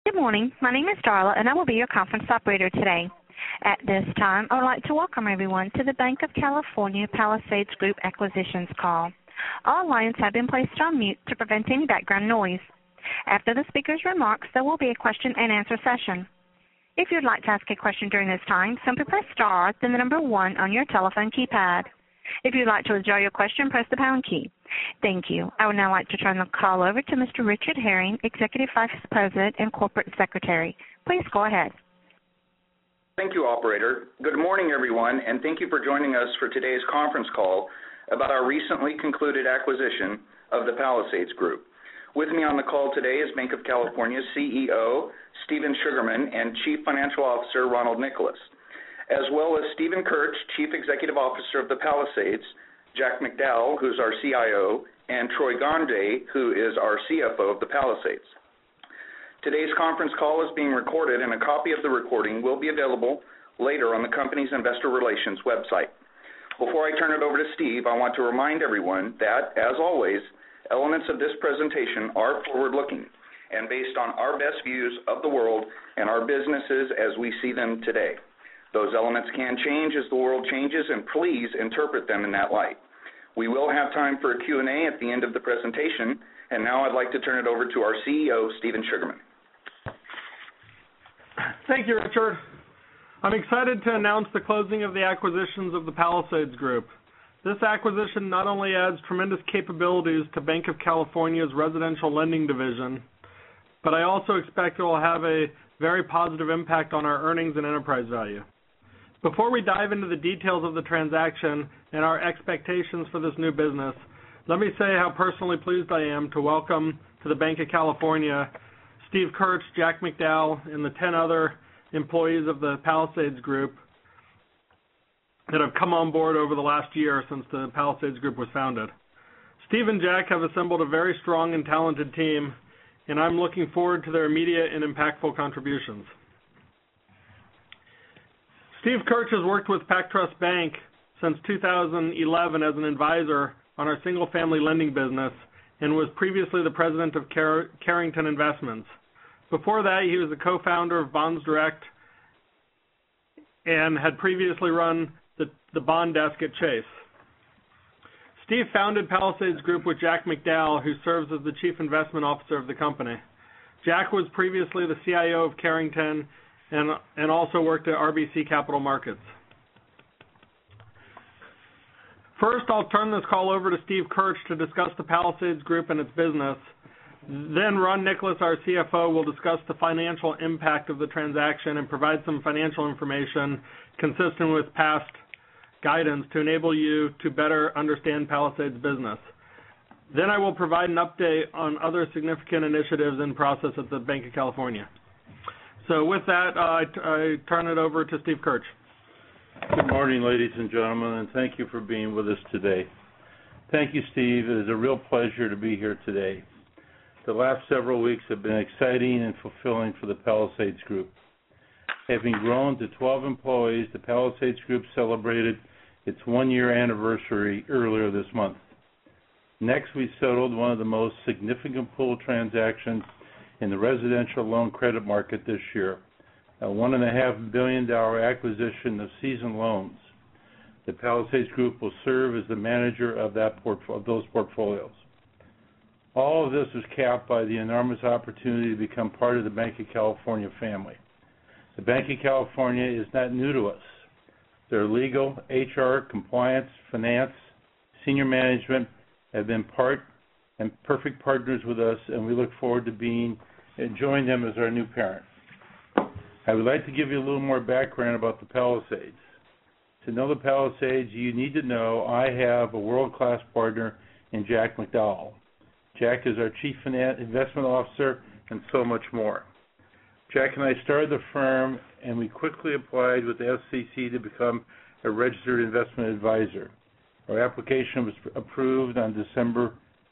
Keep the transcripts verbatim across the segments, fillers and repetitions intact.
Good morning. My name is Darla, and I will be your conference operator today. At this time, I would like to welcome everyone to the Banc of California Palisades Group Acquisitions call. All lines have been placed on mute to prevent any background noise. After the speaker's remarks, there will be a question-and-answer session. If you'd like to ask a question during this time, simply press star, then the number one on your telephone keypad. If you'd like to withdraw your question, press the pound key. Thank you. I would now like to turn the call over to Mister Richard Herring, Executive Vice President and Corporate Secretary. Please go ahead. Thank you, Operator. Good morning, everyone, and thank you for joining us for today's conference call about our recently concluded acquisition of the Palisades Group. With me on the call today is Banc of California's C E O, Stephen Sugarman, and Chief Financial Officer, Ronald Nicholas, as well as Stephen Kirch, Chief Executive Officer of the Palisades, Jack McDowell, who's our C I O, and Troy Gonde, who is our C F O of the Palisades. Today's conference call is being recorded, and a copy of the recording will be available later on the company's investor relations website. Before I turn it over to Steve, I want to remind everyone that, as always, elements of this presentation are forward-looking and based on our best views of the world and our businesses as we see them today. Those elements can change as the world changes, and please interpret them in that light. We will have time for a Q and A at the end of the presentation, and now I'd like to turn it over to our C E O, Stephen Sugarman. Thank you, Richard. I'm excited to announce the closing of the acquisitions of the Palisades Group. This acquisition not only adds tremendous capabilities to Banc of California's residential lending division, but I also expect it will have a very positive impact on our earnings and enterprise value. Before we dive into the details of the transaction and our expectations for this new business, let me say how personally pleased I am to welcome to the Banc of California Steve Kirch, Jack McDowell, and the ten other employees of the Palisades Group that have come on board over the last year since the Palisades Group was founded. Steve and Jack have assembled a very strong and talented team, and I'm looking forward to their immediate and impactful contributions. Steve Kirch has worked with PacTrust Bank since two thousand eleven as an advisor on our single-family lending business and was previously the president of Car- Carrington Investments. Before that, he was the co-founder of Bonds Direct and had previously run the, the bond desk at Chase. Steve founded Palisades Group with Jack McDowell, who serves as the Chief Investment Officer of the company. Jack was previously the C I O of Carrington and, and also worked at R B C Capital Markets. First, I'll turn this call over to Steve Kirch to discuss the Palisades Group and its business. Then Ron Nicholas, our C F O, will discuss the financial impact of the transaction and provide some financial information consistent with past guidance to enable you to better understand Palisades' business. Then I will provide an update on other significant initiatives in process at the Banc of California. So with that, uh, I, t- I turn it over to Steve Kirch. Good morning, ladies and gentlemen, and thank you for being with us today. Thank you, Steve. It is a real pleasure to be here today. The last several weeks have been exciting and fulfilling for the Palisades Group. Having grown to twelve employees, the Palisades Group celebrated its one-year anniversary earlier this month. Next, we settled one of the most significant pool transactions in the residential loan credit market this year, a one point five billion dollars acquisition of seasoned loans. The Palisades Group will serve as the manager of, that port- of those portfolios. All of this was capped by the enormous opportunity to become part of the Banc of California family. The Banc of California is not new to us. Their legal, H R, compliance, finance, senior management have been part and perfect partners with us, and we look forward to being and join them as our new parent. I would like to give you a little more background about the Palisades. To know the Palisades, you need to know I have a world-class partner in Jack McDowell. Jack is our Chief Investment Officer and so much more. Jack and I started the firm, and we quickly applied with the S E C to become a registered investment advisor. Our application was approved on December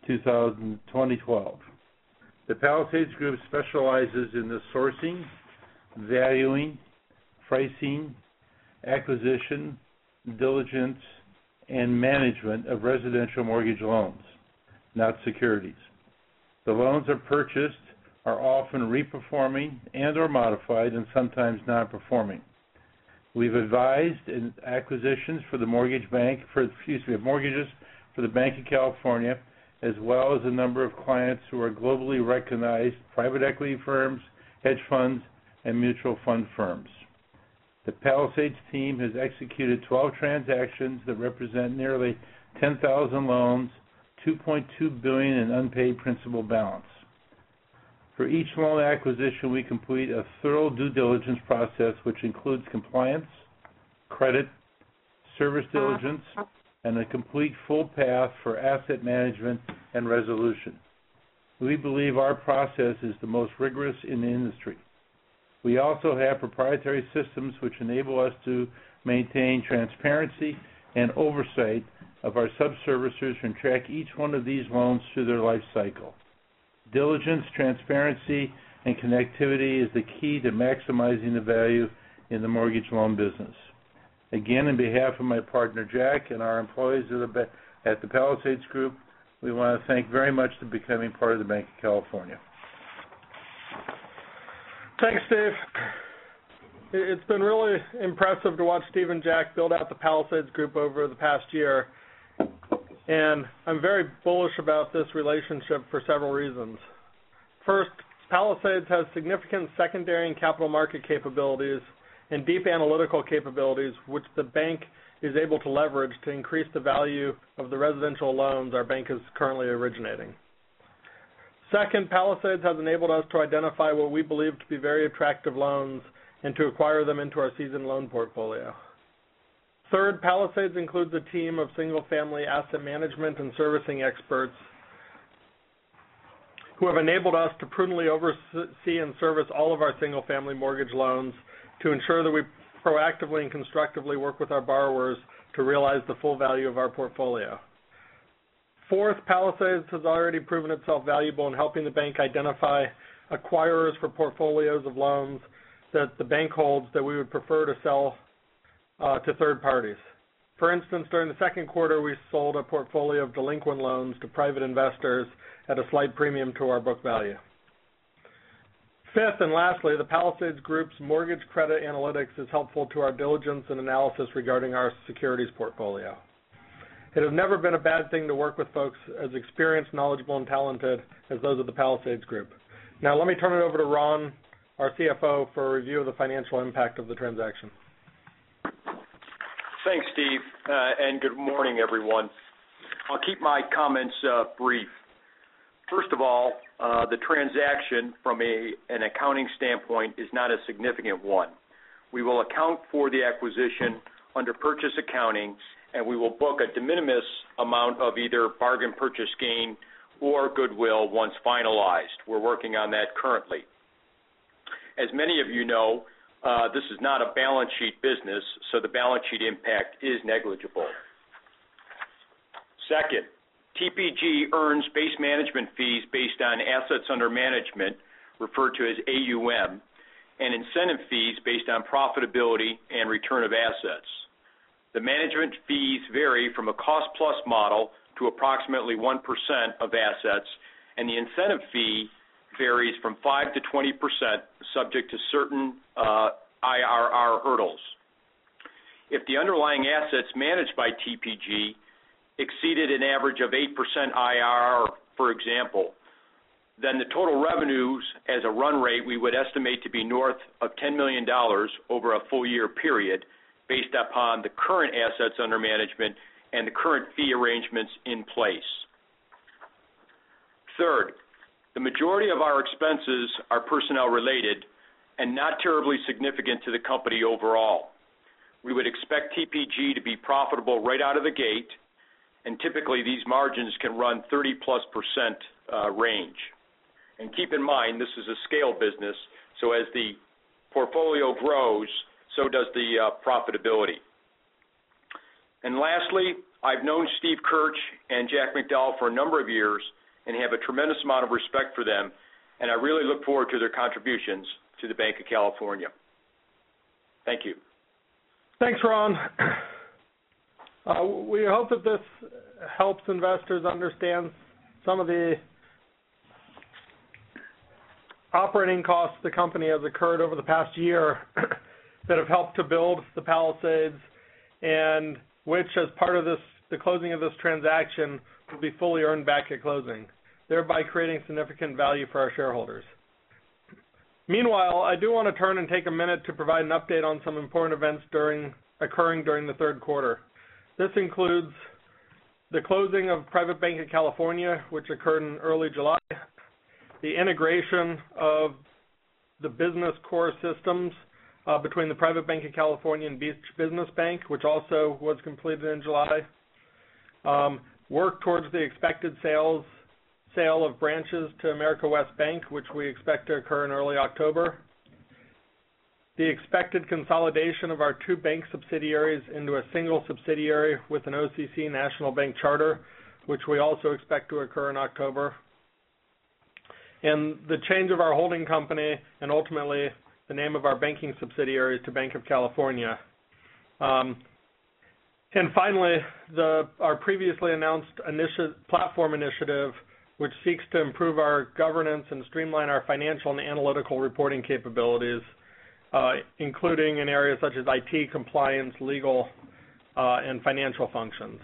twenty twelve. The Palisades Group specializes in the sourcing, valuing, pricing, acquisition, diligence, and management of residential mortgage loans, not securities. The loans are purchased are often reperforming and or modified and sometimes non-performing. We've advised in acquisitions for the mortgage bank, for excuse me, mortgages for the Banc of California, as well as a number of clients who are globally recognized private equity firms, hedge funds, and mutual fund firms. The Palisades team has executed twelve transactions that represent nearly ten thousand loans, two point two billion dollars in unpaid principal balance. For each loan acquisition, we complete a thorough due diligence process which includes compliance, credit, service diligence, and a complete full path for asset management and resolution. We believe our process is the most rigorous in the industry. We also have proprietary systems which enable us to maintain transparency and oversight of our subservicers and track each one of these loans through their life cycle. Diligence, transparency, and connectivity is the key to maximizing the value in the mortgage loan business. Again, on behalf of my partner Jack and our employees at the, at the Palisades Group, we want to thank very much for becoming part of the Banc of California. Thanks, Steve. It's been really impressive to watch Steve and Jack build out the Palisades Group over the past year, and I'm very bullish about this relationship for several reasons. First, Palisades has significant secondary and capital market capabilities and deep analytical capabilities which the bank is able to leverage to increase the value of the residential loans our bank is currently originating. Second, Palisades has enabled us to identify what we believe to be very attractive loans and to acquire them into our seasoned loan portfolio. Third, Palisades includes a team of single-family asset management and servicing experts who have enabled us to prudently oversee and service all of our single-family mortgage loans to ensure that we proactively and constructively work with our borrowers to realize the full value of our portfolio. Fourth, Palisades has already proven itself valuable in helping the bank identify acquirers for portfolios of loans that the bank holds that we would prefer to sell uh, to third parties. For instance, during the second quarter, we sold a portfolio of delinquent loans to private investors at a slight premium to our book value. Fifth, and lastly, the Palisades Group's mortgage credit analytics is helpful to our diligence and analysis regarding our securities portfolio. It has never been a bad thing to work with folks as experienced, knowledgeable, and talented as those of the Palisades Group. Now let me turn it over to Ron, our C F O, for a review of the financial impact of the transaction. Thanks, Steve, uh, and good morning, everyone. I'll keep my comments uh, brief. First of all, uh, the transaction from a, an accounting standpoint is not a significant one. We will account for the acquisition under purchase accounting, and we will book a de minimis amount of either bargain purchase gain or goodwill once finalized. We're working on that currently. As many of you know, uh, this is not a balance sheet business, so the balance sheet impact is negligible. Second, T P G earns base management fees based on assets under management, referred to as A U M, and incentive fees based on profitability and return of assets. The management fees vary from a cost-plus model to approximately one percent of assets, and the incentive fee varies from five to twenty percent, subject to certain uh, I R R hurdles. If the underlying assets managed by T P G exceeded an average of eight percent I R R, for example, then the total revenues as a run rate we would estimate to be north of ten million dollars over a full year period based upon the current assets under management and the current fee arrangements in place. Third, the majority of our expenses are personnel related and not terribly significant to the company overall. We would expect T P G to be profitable right out of the gate, and typically these margins can run thirty plus percent uh, range. And keep in mind, this is a scale business, so as the portfolio grows, so does the uh, profitability. And lastly, I've known Steve Kirch and Jack McDowell for a number of years and have a tremendous amount of respect for them, and I really look forward to their contributions to the Banc of California. Thank you. Thanks, Ron. Uh, we hope that this helps investors understand some of the operating costs the company has incurred over the past year that have helped to build the Palisades, and which, as part of this, the closing of this transaction, will be fully earned back at closing, thereby creating significant value for our shareholders. Meanwhile, I do want to turn and take a minute to provide an update on some important events during, occurring during the third quarter. This includes the closing of Private Bank of California, which occurred in early July, the integration of the business core systems uh, between the Private Bank of California and Beach Business Bank, which also was completed in July, um, work towards the expected sales sale of branches to America West Bank, which we expect to occur in early October, the expected consolidation of our two bank subsidiaries into a single subsidiary with an O C C National Bank charter, which we also expect to occur in October, and the change of our holding company and ultimately the name of our banking subsidiaries to Bank of California. Um, and finally, the, our previously announced initi- platform initiative, which seeks to improve our governance and streamline our financial and analytical reporting capabilities, uh, including in areas such as I T, compliance, legal, uh, and financial functions.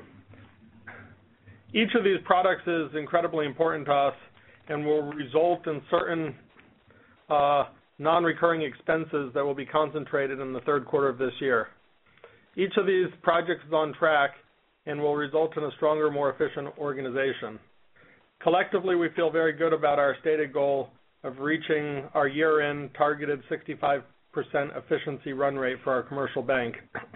Each of these products is incredibly important to us and will result in certain uh, non-recurring expenses that will be concentrated in the third quarter of this year. Each of these projects is on track and will result in a stronger, more efficient organization. Collectively, we feel very good about our stated goal of reaching our year-end targeted sixty-five percent efficiency run rate for our commercial bank.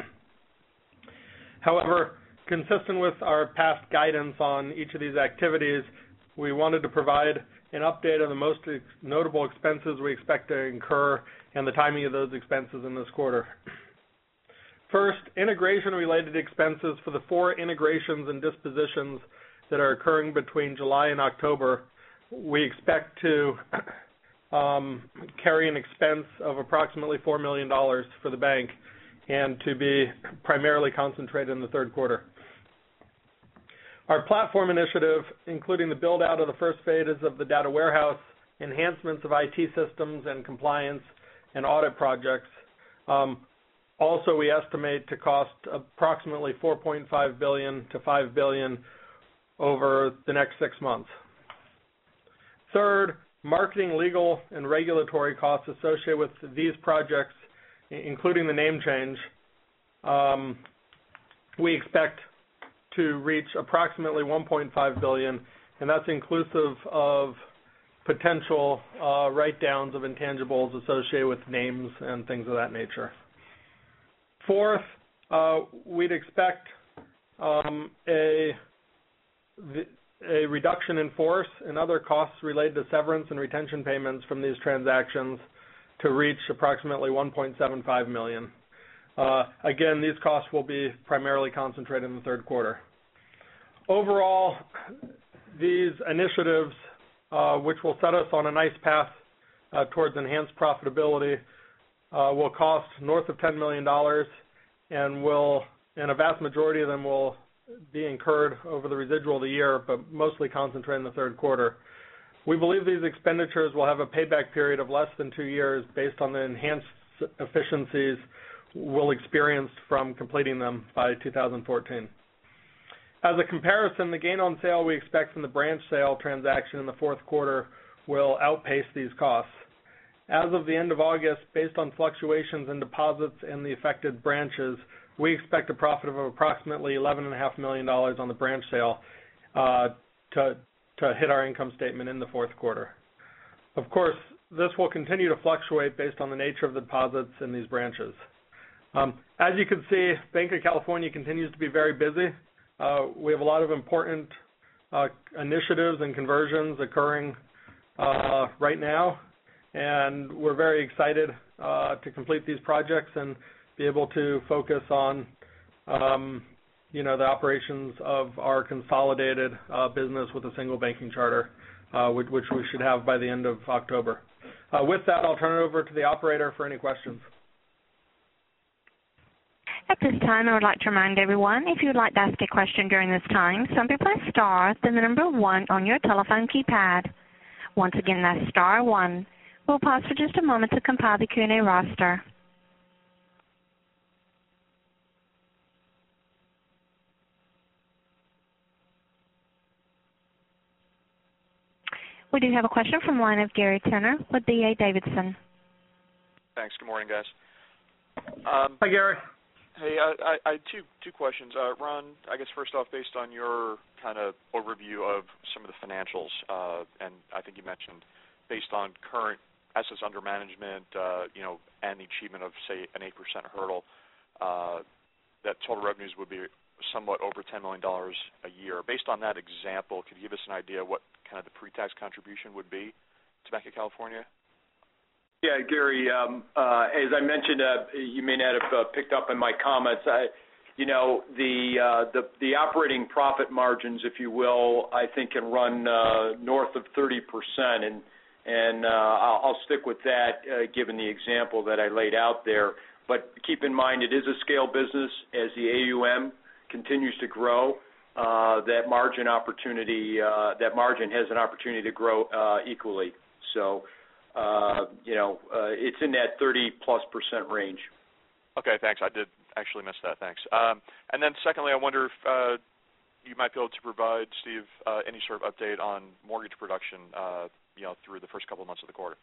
However, consistent with our past guidance on each of these activities, we wanted to provide an update on the most notable expenses we expect to incur and the timing of those expenses in this quarter. First, integration-related expenses for the four integrations and dispositions that are occurring between July and October. We expect to um, carry an expense of approximately four million dollars for the bank and to be primarily concentrated in the third quarter. Our platform initiative, including the build-out of the first phases of the data warehouse, enhancements of I T systems and compliance and audit projects, um, also we estimate to cost approximately four point five billion dollars to five billion dollars over the next six months. Third, marketing, legal, and regulatory costs associated with these projects, including the name change, um, we expect to reach approximately one point five billion dollars, and that's inclusive of potential uh, write-downs of intangibles associated with names and things of that nature. Fourth, uh, we'd expect um, a, a reduction in force and other costs related to severance and retention payments from these transactions to reach approximately one point seven five million dollars. Uh, again, these costs will be primarily concentrated in the third quarter. Overall, these initiatives, uh, which will set us on a nice path uh, towards enhanced profitability, uh, will cost north of ten million dollars, and will, and a vast majority of them will be incurred over the residual of the year, but mostly concentrated in the third quarter. We believe these expenditures will have a payback period of less than two years based on the enhanced efficiencies we'll experience from completing them by two thousand fourteen. As a comparison, the gain on sale we expect from the branch sale transaction in the fourth quarter will outpace these costs. As of the end of August, based on fluctuations in deposits and the affected branches, we expect a profit of approximately eleven point five million dollars on the branch sale uh, to, to hit our income statement in the fourth quarter. Of course, this will continue to fluctuate based on the nature of the deposits in these branches. Um, as you can see, Bank of California continues to be very busy. Uh, we have a lot of important uh, initiatives and conversions occurring uh, right now, and we're very excited uh, to complete these projects and be able to focus on, um, you know, the operations of our consolidated uh, business with a single banking charter, uh, which, which we should have by the end of October. Uh, with that, I'll turn it over to the operator for any questions. At this time, I would like to remind everyone, if you would like to ask a question during this time, simply press star, then the number one on your telephone keypad. Once again, that's star one. We'll pause for just a moment to compile the Q and A roster. We do have a question from the line of Gary Tenner with D A Davidson. Thanks. Good morning, guys. Um, Hi, Gary. Hey, I, I, I had two, two questions. Uh, Ron, I guess first off, based on your kind of overview of some of the financials, uh, and I think you mentioned based on current assets under management, uh, you know, and the achievement of, say, an eight percent hurdle, uh, that total revenues would be somewhat over ten million dollars a year. Based on that example, could you give us an idea what kind of the pre-tax contribution would be to Banc of California? Yeah, Gary, um, uh, as I mentioned, uh, you may not have uh, picked up in my comments, I, you know, the, uh, the the operating profit margins, if you will, I think can run uh, north of thirty percent, and, and uh, I'll, I'll stick with that uh, given the example that I laid out there. But keep in mind, it is a scale business. As the A U M continues to grow, uh, that margin opportunity, uh, that margin has an opportunity to grow uh, equally. So, uh, you know, uh, it's in that thirty plus percent range. Okay, thanks. I did actually miss that. Thanks. Um, and then secondly, I wonder if uh, you might be able to provide, Steve, uh, any sort of update on mortgage production, uh, you know, through the first couple of months of the quarter.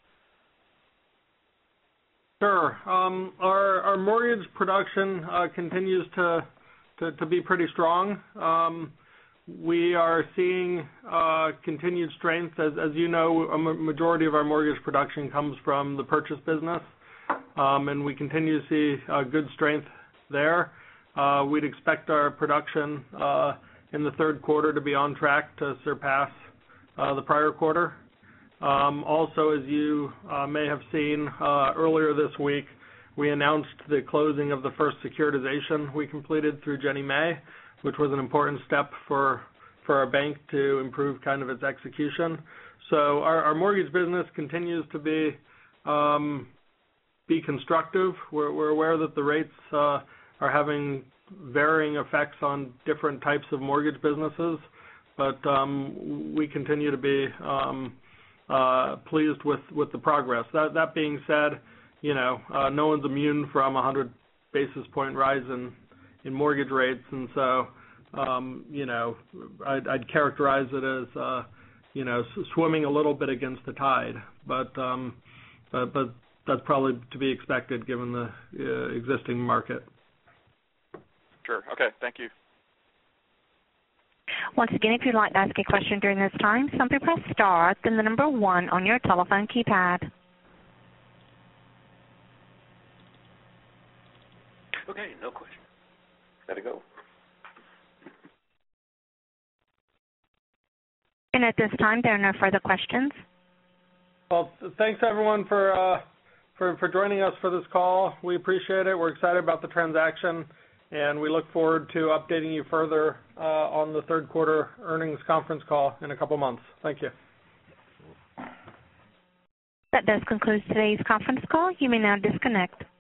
Sure. Um, our, our mortgage production uh, continues to, to to be pretty strong. Um, we are seeing uh, continued strength. As, as you know, a majority of our mortgage production comes from the purchase business, um, and we continue to see uh, good strength there. Uh, we'd expect our production uh, in the third quarter to be on track to surpass uh, the prior quarter. Um, also, as you uh, may have seen uh, earlier this week, we announced the closing of the first securitization we completed through Ginnie Mae, which was an important step for for our bank to improve kind of its execution. So our, our mortgage business continues to be um, be constructive. We're, we're aware that the rates uh, are having varying effects on different types of mortgage businesses, but um, we continue to be um, uh, pleased with, with the progress. That, that being said, you know, uh, no one's immune from a one hundred basis point rise in, in mortgage rates, and so, um, you know, I'd, I'd characterize it as, uh, you know, swimming a little bit against the tide, but, um, but, but that's probably to be expected given the uh, existing market. Sure. Okay. Thank you. Once again, if you'd like to ask a question during this time, simply press star, then the number one on your telephone keypad. Okay, no question. Gotta go. And at this time, there are no further questions. Well, thanks everyone for uh, for for joining us for this call. We appreciate it. We're excited about the transaction, and we look forward to updating you further uh, on the third quarter earnings conference call in a couple months. Thank you. That does conclude today's conference call. You may now disconnect.